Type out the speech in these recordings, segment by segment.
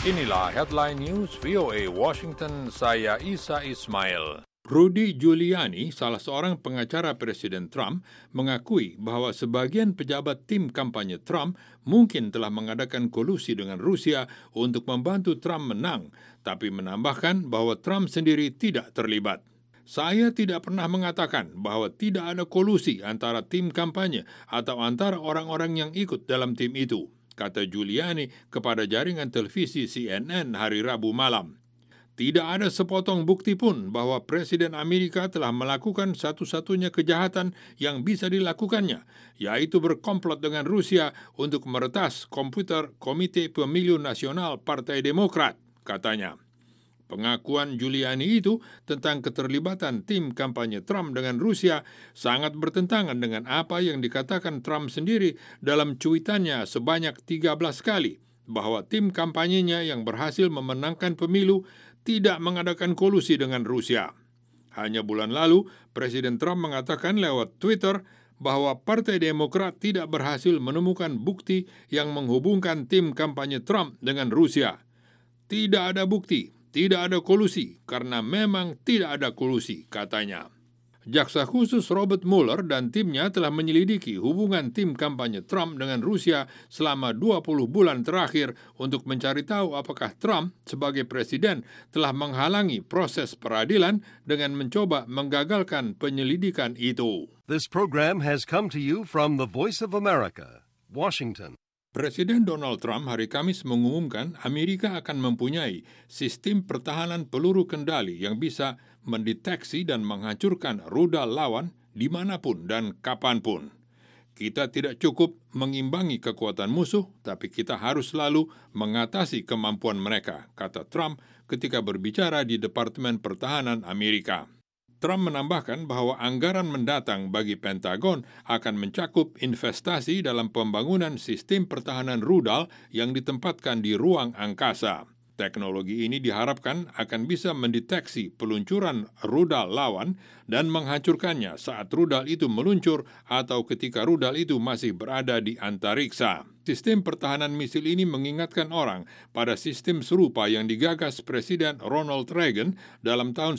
Inilah headline news VOA Washington, saya Isa Ismail. Rudy Giuliani, salah seorang pengacara Presiden Trump, mengakui bahwa sebagian pejabat tim kampanye Trump mungkin telah mengadakan kolusi dengan Rusia untuk membantu Trump menang, tapi menambahkan bahwa Trump sendiri tidak terlibat. Saya tidak pernah mengatakan bahwa tidak ada kolusi antara tim kampanye atau antara orang-orang yang ikut dalam tim itu, kata Giuliani kepada jaringan televisi CNN hari Rabu malam. Tidak ada sepotong bukti pun bahwa Presiden Amerika telah melakukan satu-satunya kejahatan yang bisa dilakukannya, yaitu berkomplot dengan Rusia untuk meretas komputer Komite Pemilu Nasional Partai Demokrat, katanya. Pengakuan Giuliani itu tentang keterlibatan tim kampanye Trump dengan Rusia sangat bertentangan dengan apa yang dikatakan Trump sendiri dalam cuitannya sebanyak 13 kali, bahwa tim kampanyenya yang berhasil memenangkan pemilu tidak mengadakan kolusi dengan Rusia. Hanya bulan lalu, Presiden Trump mengatakan lewat Twitter bahwa Partai Demokrat tidak berhasil menemukan bukti yang menghubungkan tim kampanye Trump dengan Rusia. Tidak ada bukti, tidak ada kolusi, karena memang tidak ada kolusi, katanya. Jaksa khusus Robert Mueller dan timnya telah menyelidiki hubungan tim kampanye Trump dengan Rusia selama 20 bulan terakhir untuk mencari tahu apakah Trump sebagai presiden telah menghalangi proses peradilan dengan mencoba menggagalkan penyelidikan itu. This program has come to you from the Voice of America, Washington. Presiden Donald Trump hari Kamis mengumumkan Amerika akan mempunyai sistem pertahanan peluru kendali yang bisa mendeteksi dan menghancurkan rudal lawan dimanapun dan kapanpun. Kita tidak cukup mengimbangi kekuatan musuh, tapi kita harus selalu mengatasi kemampuan mereka, kata Trump ketika berbicara di Departemen Pertahanan Amerika. Trump menambahkan bahwa anggaran mendatang bagi Pentagon akan mencakup investasi dalam pembangunan sistem pertahanan rudal yang ditempatkan di ruang angkasa. Teknologi ini diharapkan akan bisa mendeteksi peluncuran rudal lawan dan menghancurkannya saat rudal itu meluncur atau ketika rudal itu masih berada di antariksa. Sistem pertahanan misil ini mengingatkan orang pada sistem serupa yang digagas Presiden Ronald Reagan dalam tahun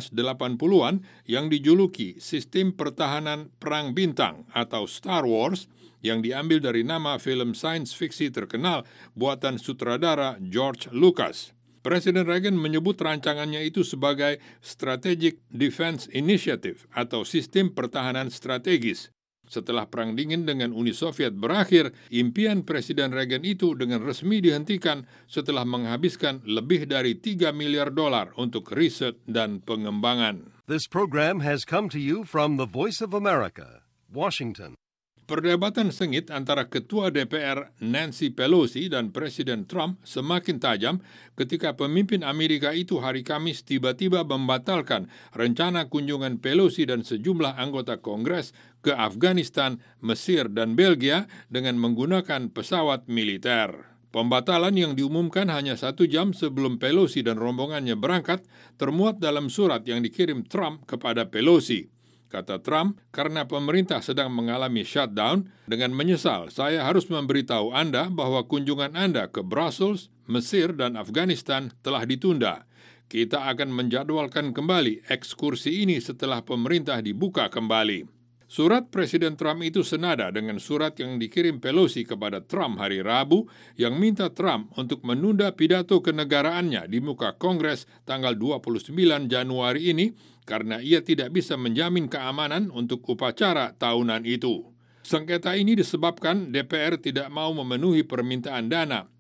1980-an yang dijuluki Sistem Pertahanan Perang Bintang atau Star Wars, yang diambil dari nama film sains fiksi terkenal buatan sutradara George Lucas. Presiden Reagan menyebut rancangannya itu sebagai Strategic Defense Initiative atau sistem pertahanan strategis. Setelah Perang Dingin dengan Uni Soviet berakhir, impian Presiden Reagan itu dengan resmi dihentikan setelah menghabiskan lebih dari $3 miliar untuk riset dan pengembangan. This program has come to you from the Voice of America, Washington. Perdebatan sengit antara Ketua DPR Nancy Pelosi dan Presiden Trump semakin tajam ketika pemimpin Amerika itu hari Kamis tiba-tiba membatalkan rencana kunjungan Pelosi dan sejumlah anggota Kongres ke Afghanistan, Mesir, dan Belgia dengan menggunakan pesawat militer. Pembatalan yang diumumkan hanya 1 jam sebelum Pelosi dan rombongannya berangkat termuat dalam surat yang dikirim Trump kepada Pelosi. Kata Trump, karena pemerintah sedang mengalami shutdown, dengan menyesal saya harus memberitahu Anda bahwa kunjungan Anda ke Brussels, Mesir, dan Afghanistan telah ditunda. Kita akan menjadwalkan kembali ekskursi ini setelah pemerintah dibuka kembali. Surat Presiden Trump itu senada dengan surat yang dikirim Pelosi kepada Trump hari Rabu yang minta Trump untuk menunda pidato kenegaraannya di muka Kongres tanggal 29 Januari ini karena ia tidak bisa menjamin keamanan untuk upacara tahunan itu. Sengketa ini disebabkan DPR tidak mau memenuhi permintaan dana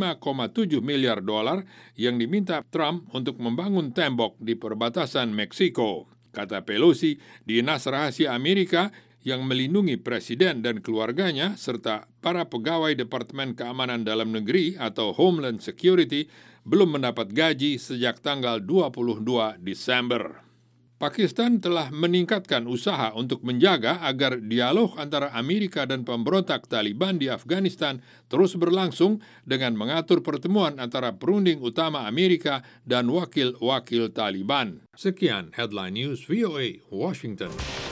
$5,7 miliar yang diminta Trump untuk membangun tembok di perbatasan Meksiko. Kata Pelosi, Dinas Rahasia Amerika yang melindungi presiden dan keluarganya serta para pegawai Departemen Keamanan Dalam Negeri atau Homeland Security belum mendapat gaji sejak tanggal 22 Desember. Pakistan telah meningkatkan usaha untuk menjaga agar dialog antara Amerika dan pemberontak Taliban di Afghanistan terus berlangsung dengan mengatur pertemuan antara perunding utama Amerika dan wakil-wakil Taliban. Sekian Headline News VOA Washington.